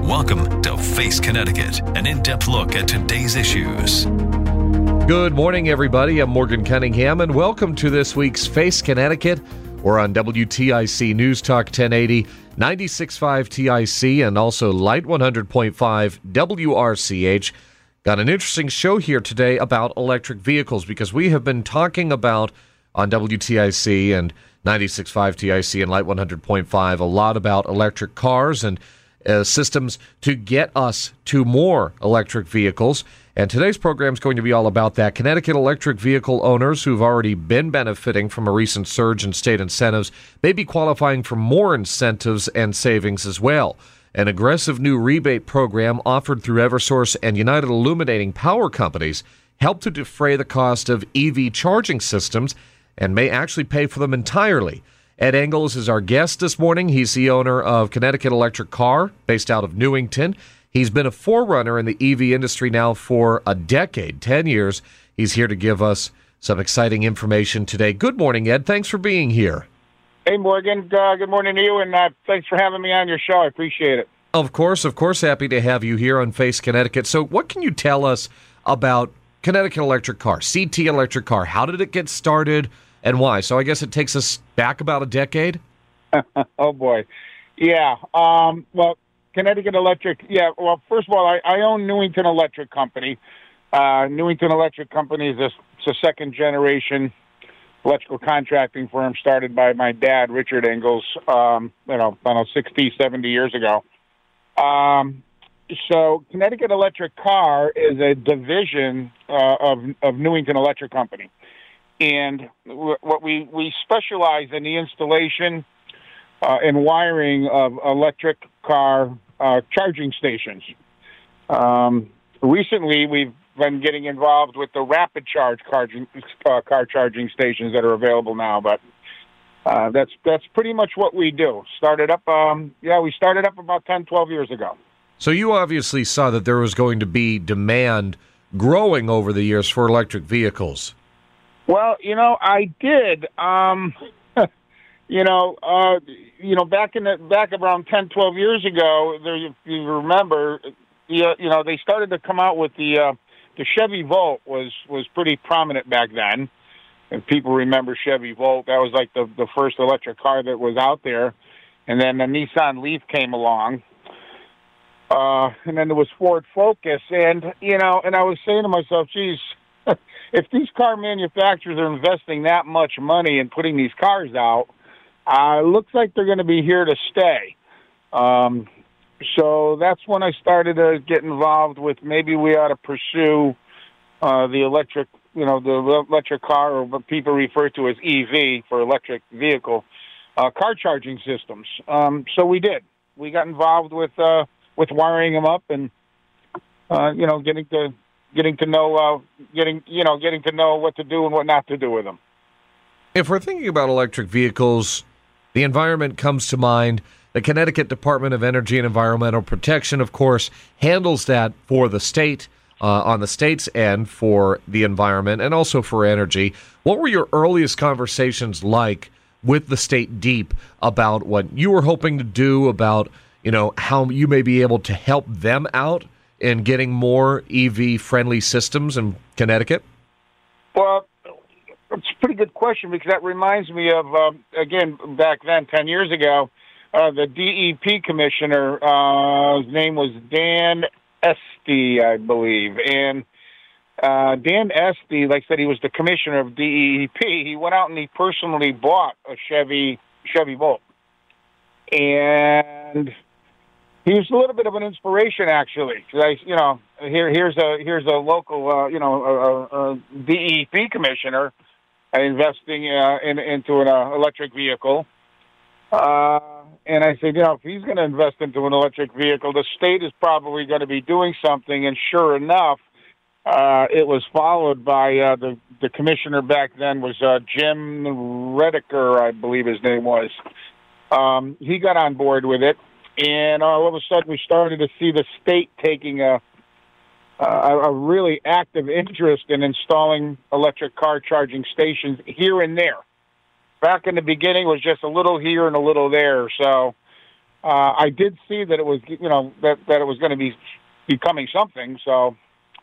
Welcome to Face Connecticut, an in-depth look at today's issues. Good morning, everybody. I'm Morgan Cunningham, and welcome to this week's Face Connecticut. We're on WTIC News Talk 1080, 96.5 TIC, and also Light 100.5 WRCH. Got an interesting show here today about electric vehicles because we have been talking about on WTIC and 96.5 TIC and Light 100.5 a lot about electric cars and systems to get us to more electric vehicles. And today's program is going to be all about that. Connecticut electric vehicle owners who've already been benefiting from a recent surge in state incentives may be qualifying for more incentives and savings as well. An aggressive new rebate program offered through Eversource and United Illuminating Power Companies help to defray the cost of EV charging systems and may actually pay for them entirely. Ed Engels is our guest this morning. He's the owner of Connecticut Electric Car, based out of Newington. He's been a forerunner in the EV industry now for a decade, 10 years. He's here to give us some exciting information today. Good morning, Ed. Thanks for being here. Hey, Morgan. Good morning to you, and thanks for having me on your show. I appreciate it. Of course. Happy to have you here on Face Connecticut. So what can you tell us about Connecticut Electric Car, CT Electric Car? How did it get started and why? So I guess it takes us back about a decade? Oh, boy. Yeah. Well, Connecticut Electric, yeah. Well, first of all, I own Newington Electric Company. Newington Electric Company is a second-generation electrical contracting firm started by my dad, Richard Engels, 60, 70 years ago. So Connecticut Electric Car is a division of Newington Electric Company. And what we specialize in the installation and wiring of electric car charging stations. Recently, we've been getting involved with the rapid charge car charging stations that are available now, but that's pretty much what we do. We started up about 10, 12 years ago. So you obviously saw that there was going to be demand growing over the years for electric vehicles. Well, I did. Back around 10, 12 years ago, if you remember, they started to come out with the Chevy Volt was pretty prominent back then. And people remember Chevy Volt. That was like the first electric car that was out there. And then the Nissan Leaf came along. And then there was Ford Focus. And I was saying to myself, geez, if these car manufacturers are investing that much money in putting these cars out, it looks like they're going to be here to stay. So that's when I started to get involved with maybe we ought to pursue the electric car, or what people refer to as EV for electric vehicle car charging systems. So we did. We got involved with wiring them up and getting to know what to do and what not to do with them. If we're thinking about electric vehicles, the environment comes to mind. The Connecticut Department of Energy and Environmental Protection, of course, handles that for the state, on the state's end for the environment and also for energy. What were your earliest conversations like with the state DEEP about what you were hoping to do, about how you may be able to help them out in getting more EV-friendly systems in Connecticut? Well, it's a pretty good question because that reminds me of, again, back then, 10 years ago, the DEP commissioner, his name was Dan Esty, I believe. And Dan Esty, like I said, he was the commissioner of DEP. He went out and he personally bought a Chevy Volt. And he was a little bit of an inspiration, actually. Here's a local, DEP commissioner investing into an electric vehicle. And I said, if he's going to invest into an electric vehicle, the state is probably going to be doing something. And sure enough, it was followed by the commissioner back then was Jim Redeker, I believe his name was. He got on board with it. And all of a sudden, we started to see the state taking a really active interest in installing electric car charging stations here and there. Back in the beginning, it was just a little here and a little there. So I did see that it was, that it was going to be becoming something. So,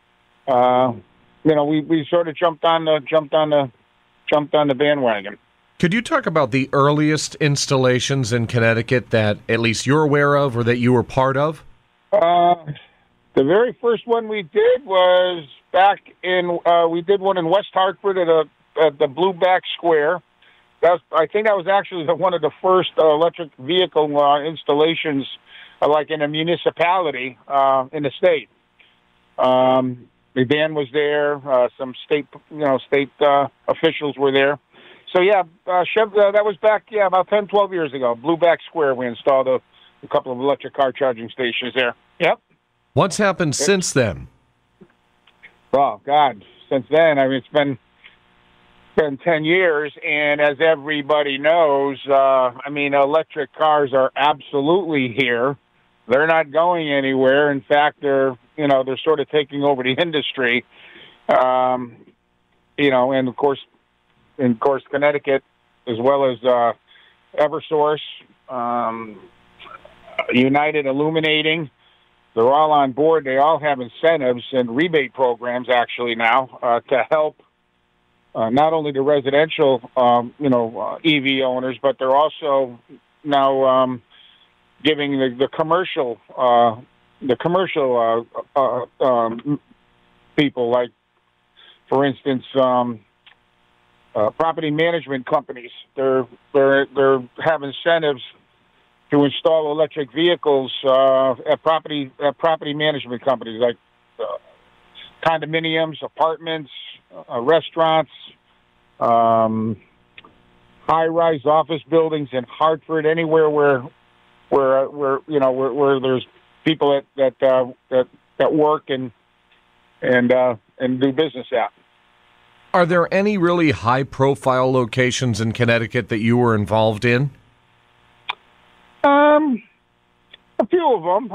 we sort of jumped on the bandwagon. Could you talk about the earliest installations in Connecticut that at least you're aware of or that you were part of? The very first one we did was back in, we did one in West Hartford at the Blueback Square. I think that was actually one of the first electric vehicle installations, like in a municipality in the state. The band was there. Some state officials were there. So yeah, that was back about 10, 12 years ago. Blueback Square, we installed a couple of electric car charging stations there. Yep. What's happened since then? Oh God, since then, I mean, it's been 10 years, and as everybody knows, electric cars are absolutely here. They're not going anywhere. In fact, they're sort of taking over the industry. And of course, Connecticut, as well as Eversource, United Illuminating, they're all on board. They all have incentives and rebate programs actually now to help not only the residential, EV owners, but they're also now giving the commercial people, like, for instance, property management companies. They have incentives to install electric vehicles at property management companies, like condominiums, apartments, restaurants, high-rise office buildings in Hartford, anywhere where there's people that work and do business at. Are there any really high-profile locations in Connecticut that you were involved in? A few of them.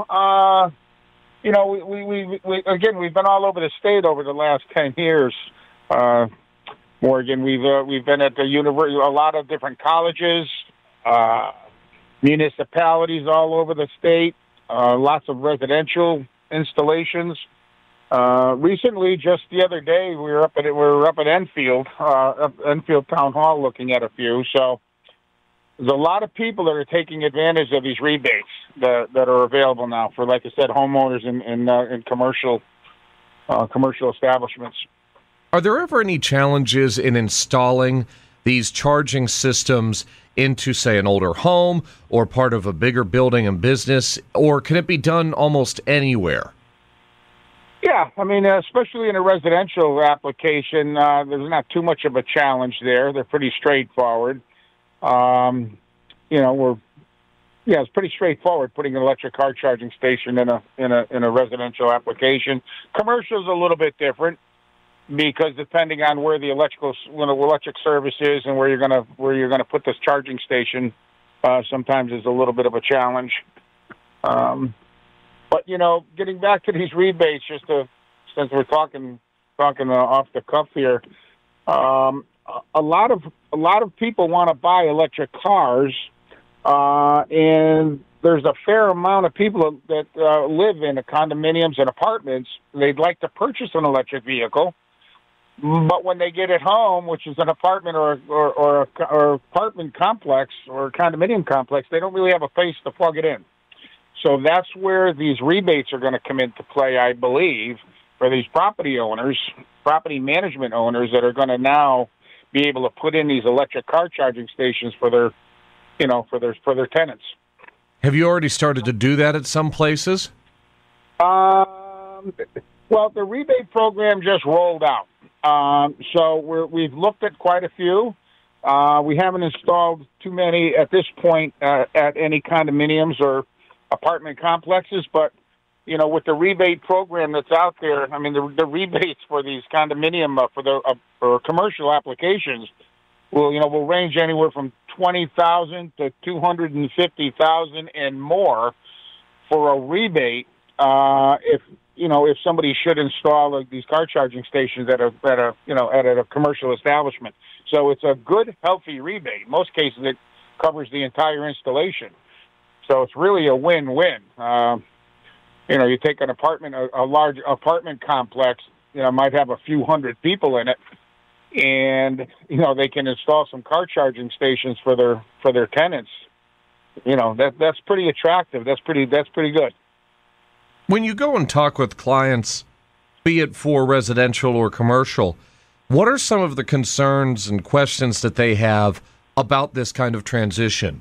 We've been all over the state over the last 10 years. Morgan, we've been at the university, a lot of different colleges, municipalities all over the state, lots of residential installations. Recently, just the other day, we were up at Enfield, Enfield Town Hall, looking at a few. So there's a lot of people that are taking advantage of these rebates that are available now for, like I said, homeowners and commercial establishments. Are there ever any challenges in installing these charging systems into, say, an older home or part of a bigger building and business, or can it be done almost anywhere? Yeah, I mean, especially in a residential application, there's not too much of a challenge there. They're pretty straightforward. It's pretty straightforward putting an electric car charging station in a residential application. Commercial is a little bit different, because depending on where the electric service is and where you're gonna put this charging station, sometimes is a little bit of a challenge. But getting back to these rebates, since we're talking off the cuff here, a lot of people want to buy electric cars, and there's a fair amount of people that live in condominiums and apartments. They'd like to purchase an electric vehicle, but when they get it home, which is an apartment or apartment complex or condominium complex, they don't really have a place to plug it in. So that's where these rebates are going to come into play, I believe, for these property owners, property management owners that are going to now be able to put in these electric car charging stations for their tenants. Have you already started to do that at some places? Well, the rebate program just rolled out. So we've looked at quite a few. We haven't installed too many at this point at any condominiums or apartment complexes, but with the rebate program that's out there, I mean, the rebates for these condominium for commercial applications will range anywhere from $20,000 to $250,000 and more for a rebate. If somebody should install these car charging stations at a commercial establishment, so it's a good, healthy rebate. In most cases, it covers the entire installation. So it's really a win-win. You take an apartment, a large apartment complex, might have a few hundred people in it, and they can install some car charging stations for their tenants. That's pretty attractive. That's pretty good. When you go and talk with clients, be it for residential or commercial, what are some of the concerns and questions that they have about this kind of transition?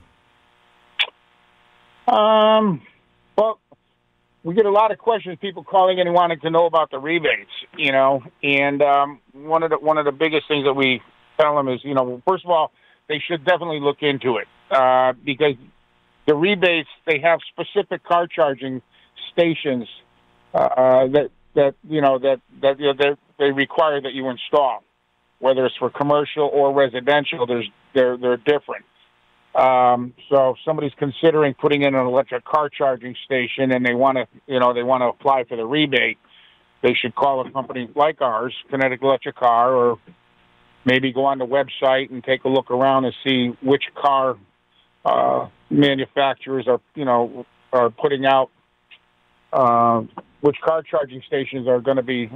Well, we get a lot of questions, people calling in and wanting to know about the rebates, and one of the biggest things that we tell them is, first of all, they should definitely look into it, because the rebates, they have specific car charging stations that they require that you install, whether it's for commercial or residential. They're different. So if somebody's considering putting in an electric car charging station and they want to apply for the rebate, they should call a company like ours, Connecticut Electric Car, or maybe go on the website and take a look around and see which car manufacturers are putting out, which car charging stations are going to be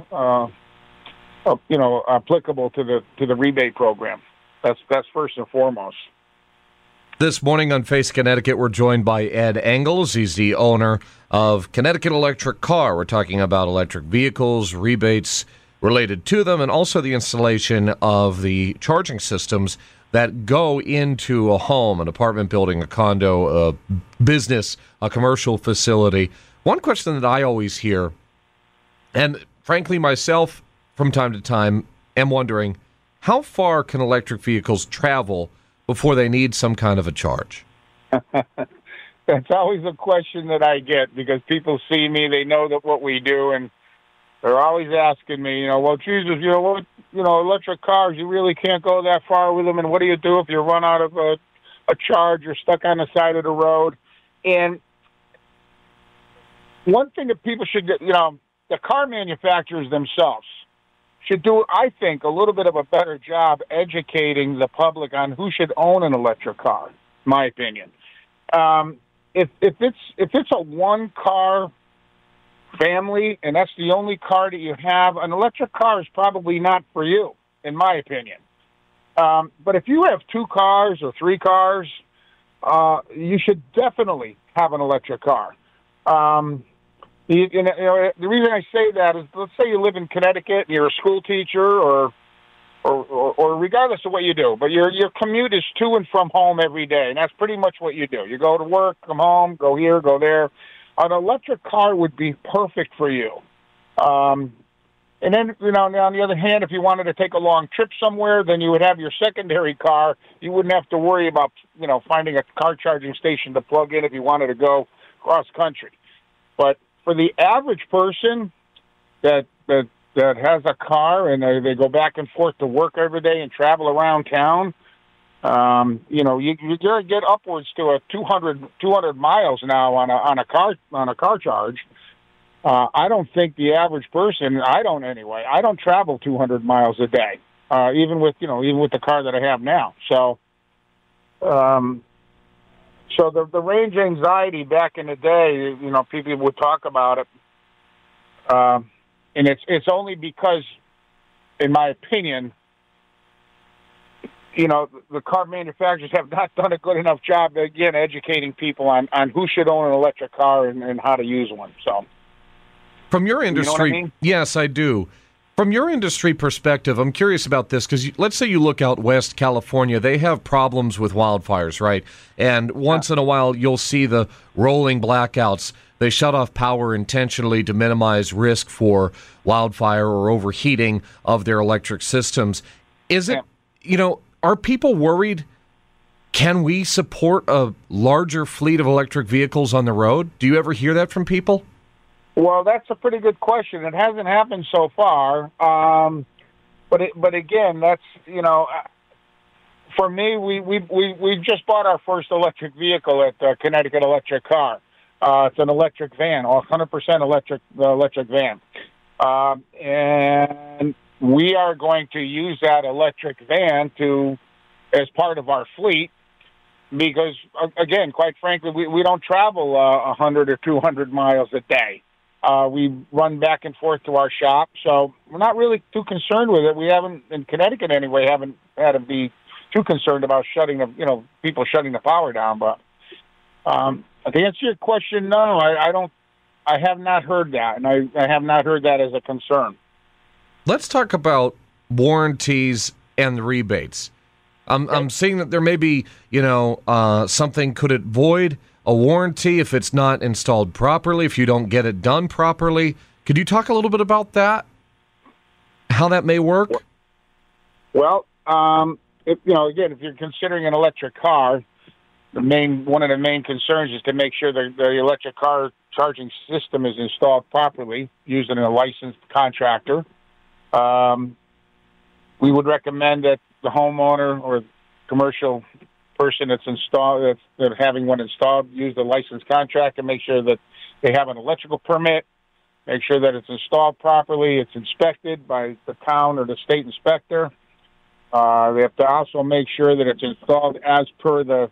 applicable to the rebate program. That's first and foremost. This morning on Face Connecticut, we're joined by Ed Engels. He's the owner of Connecticut Electric Car. We're talking about electric vehicles, rebates related to them, and also the installation of the charging systems that go into a home, an apartment building, a condo, a business, a commercial facility. One question that I always hear, and frankly myself from time to time am wondering, how far can electric vehicles travel before they need some kind of a charge? That's always a question that I get, because people see me, they know that what we do, and they're always asking me, well, Jesus, electric cars, you really can't go that far with them, and what do you do if you run out of a charge, you're stuck on the side of the road? And one thing that people should get, the car manufacturers themselves should do, I think, a little bit of a better job educating the public on who should own an electric car, in my opinion. If it's a one-car family and that's the only car that you have, an electric car is probably not for you, in my opinion. But if you have 2 cars or 3 cars, you should definitely have an electric car. The reason I say that is, let's say you live in Connecticut and you're a school teacher, or regardless of what you do, but your commute is to and from home every day, and that's pretty much what you do. You go to work, come home, go here, go there. An electric car would be perfect for you. And then, on the other hand, if you wanted to take a long trip somewhere, then you would have your secondary car. You wouldn't have to worry about, finding a car charging station to plug in if you wanted to go cross country. But for the average person that has a car and they go back and forth to work every day and travel around town, you get upwards to 200 miles now on a car charge. I don't think the average person, I don't travel 200 miles a day, even with the car that I have now. So, So the range anxiety back in the day, people would talk about it, and it's only because, in my opinion, the car manufacturers have not done a good enough job, again, educating people on who should own an electric car and how to use one. So, from your industry, you know what I mean? Yes, I do. From your industry perspective, I'm curious about this, because let's say you look out west California, they have problems with wildfires, right? And once in a while, you'll see the rolling blackouts. They shut off power intentionally to minimize risk for wildfire or overheating of their electric systems. Is it, are people worried? Can we support a larger fleet of electric vehicles on the road? Do you ever hear that from people? Well, that's a pretty good question. It hasn't happened so far, but again, that's for me. We just bought our first electric vehicle at Connecticut Electric Car. It's an electric van, 100% electric van, and we are going to use that electric van as part of our fleet because, again, quite frankly, we don't travel 100 or 200 miles a day. We run back and forth to our shop, so we're not really too concerned with it. We haven't, in Connecticut anyway, haven't had to be too concerned about people shutting the power down. But to answer your question, no, I don't. I have not heard that, and I have not heard that as a concern. Let's talk about warranties and the rebates. I'm seeing that there may be, something. Could it void a warranty if it's not installed properly, if you don't get it done properly? Could you talk a little bit about that? How that may work? Well, if you're considering an electric car, one of the main concerns is to make sure that the electric car charging system is installed properly using a licensed contractor. We would recommend that the homeowner or commercial person that's having one installed use the licensed contractor, make sure that they have an electrical permit, make sure that it's installed properly, it's inspected by the town or the state inspector. They have to also make sure that it's installed as per the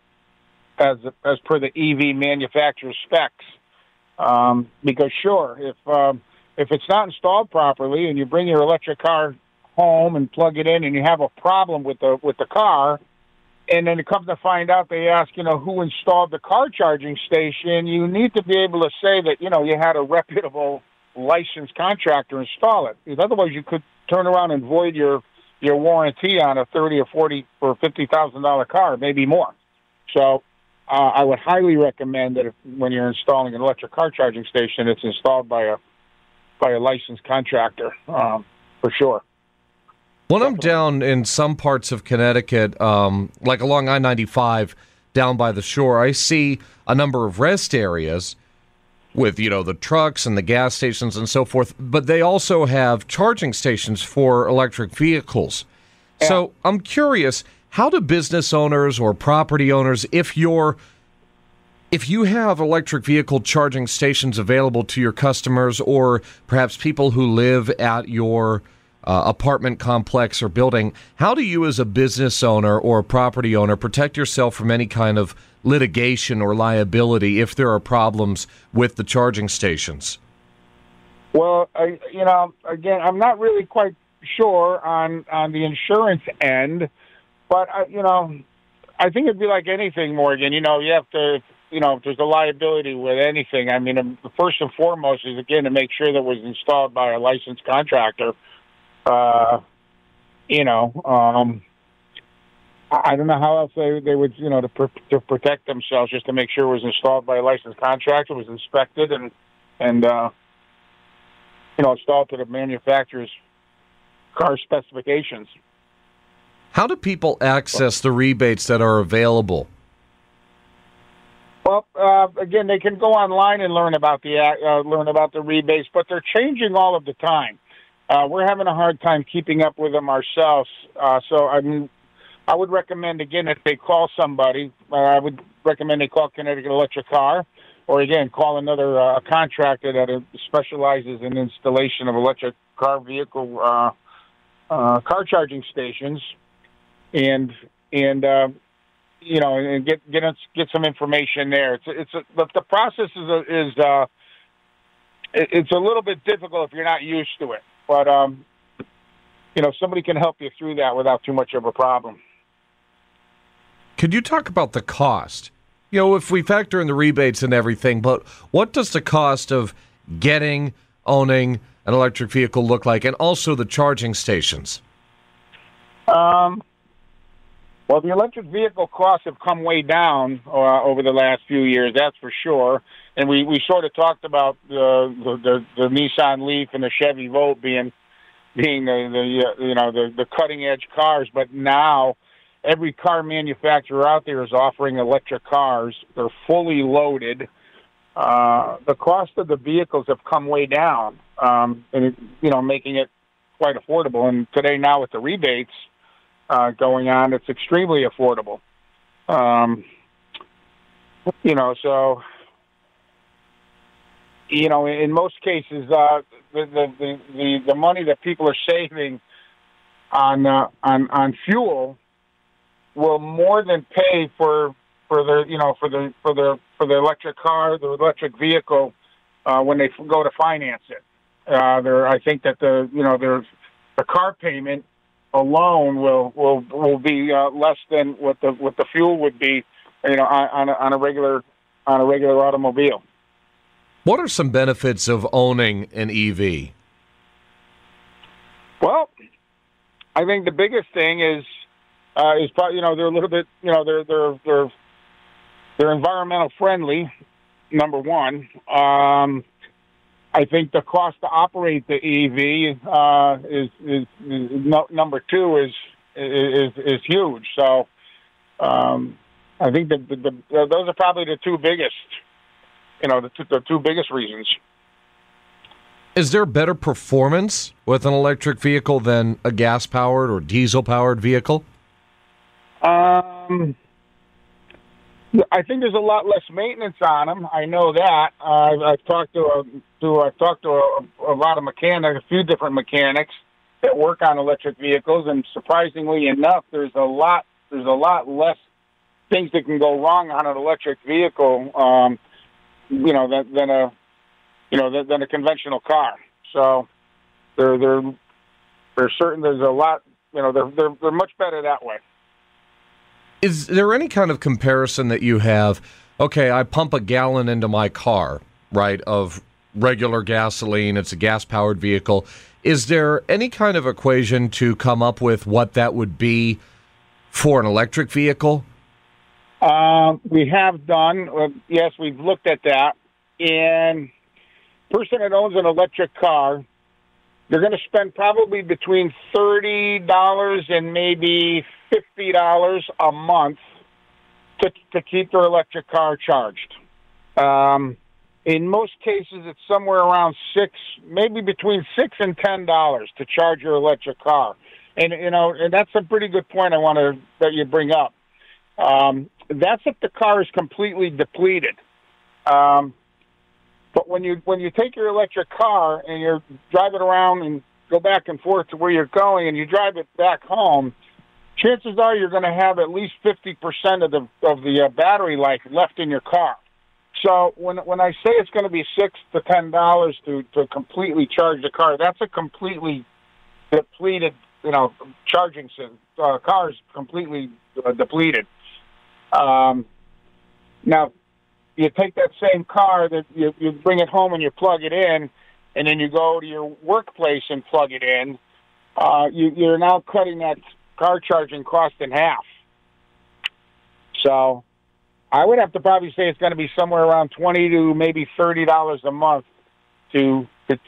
EV manufacturer specs. Because sure, if it's not installed properly and you bring your electric car home and plug it in and you have a problem with the car, and then it comes to find out they ask, who installed the car charging station, you need to be able to say that, you had a reputable licensed contractor install it. Because otherwise you could turn around and void your warranty on a $30,000 or $40,000 or $50,000 car, maybe more. So I would highly recommend that when you're installing an electric car charging station, it's installed by a licensed contractor, for sure. When I'm down in some parts of Connecticut, like along I-95 down by the shore, I see a number of rest areas with, the trucks and the gas stations and so forth, but they also have charging stations for electric vehicles. Yeah. So I'm curious, how do business owners or property owners, if you have electric vehicle charging stations available to your customers or perhaps people who live at your apartment complex or building, how do you as a business owner or a property owner protect yourself from any kind of litigation or liability if there are problems with the charging stations? Well, again, I'm not really quite sure on the insurance end, but I think it'd be like anything, Morgan. You have to, if there's a liability with anything, I mean, the first and foremost is, again, to make sure that it was installed by a licensed contractor. I don't know how else they would, to protect themselves, just to make sure it was installed by a licensed contractor, was inspected and installed to the manufacturer's car specifications. How do people access the rebates that are available? Well, again, they can go online and learn about the rebates, but they're changing all of the time. We're having a hard time keeping up with them ourselves. So, I would recommend, again, if they call somebody, I would recommend they call Connecticut Electric Car, or, again, call another contractor that specializes in installation of electric car vehicle car charging stations, and get some information there. The process is it's a little bit difficult if you're not used to it. But, somebody can help you through that without too much of a problem. Could you talk about the cost? If we factor in the rebates and everything, but what does the cost of owning an electric vehicle look like, and also the charging stations? Well, the electric vehicle costs have come way down over the last few years, that's for sure. And we sort of talked about the Nissan Leaf and the Chevy Volt being the cutting edge cars, but now every car manufacturer out there is offering electric cars. They're fully loaded. The cost of the vehicles have come way down, making it quite affordable. And today, now with the rebates going on, it's extremely affordable. In most cases, the money that people are saving on fuel will more than pay for the electric car, the electric vehicle, when they go to finance it. I think that the car payment alone will be less than what the fuel would be, on a regular automobile. What are some benefits of owning an EV? Well, I think the biggest thing is probably they're a little bit they're environmental friendly. Number one, I think the cost to operate the EV is number two is huge. So I think that those are probably the two biggest, the two biggest reasons. Is there better performance with an electric vehicle than a gas-powered or diesel-powered vehicle? I think there's a lot less maintenance on them. I know that. I've talked to a lot of mechanics, a few different mechanics that work on electric vehicles, and surprisingly enough, there's a lot less things that can go wrong on an electric vehicle, than a conventional car. So they're certain there's a lot. They're much better that way. Is there any kind of comparison that you have? Okay, I pump a gallon into my car, right, of regular gasoline. It's a gas-powered vehicle. Is there any kind of equation to come up with what that would be for an electric vehicle? We have done. Yes, we've looked at that. And person that owns an electric car, they're going to spend probably between $30 and maybe $50 a month to keep their electric car charged. In most cases, it's somewhere around maybe between $6 and $10 to charge your electric car. And that's a pretty good point that you bring up. That's if the car is completely depleted. But when you take your electric car and you're driving around and go back and forth to where you're going, and you drive it back home, chances are you're going to have at least 50% of the battery life left in your car. So when I say it's going to be $6 to $10 to completely charge the car, that's a completely depleted, charging system. Car's completely depleted. Now, you take that same car that you bring it home and you plug it in, and then you go to your workplace and plug it in. You're now cutting that car charging cost in half. So I would have to probably say it's going to be somewhere around $20 to maybe $30 a month to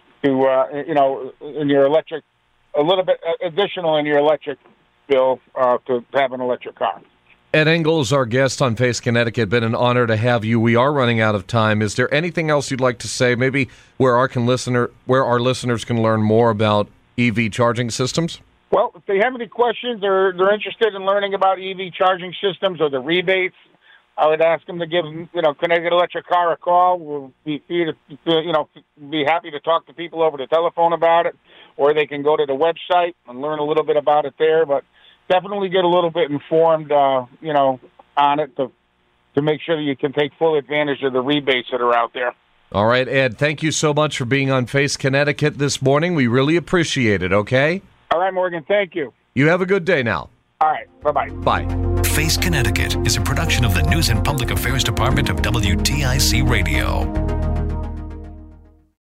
in your electric, a little bit additional in your electric bill to have an electric car. Ed Engels, our guest on Face Connecticut. Been an honor to have you. We are running out of time. Is there anything else you'd like to say, maybe where our listeners can learn more about EV charging systems? Well, if they have any questions or they're interested in learning about EV charging systems or the rebates, I would ask them to give Connecticut Electric Car a call. We'll be happy to talk to people over the telephone about it, or they can go to the website and learn a little bit about it there. But definitely get a little bit informed, on it to make sure that you can take full advantage of the rebates that are out there. All right, Ed, thank you so much for being on Face Connecticut this morning. We really appreciate it, okay? All right, Morgan, thank you. You have a good day now. All right, bye-bye. Bye. Face Connecticut is a production of the News and Public Affairs Department of WTIC Radio.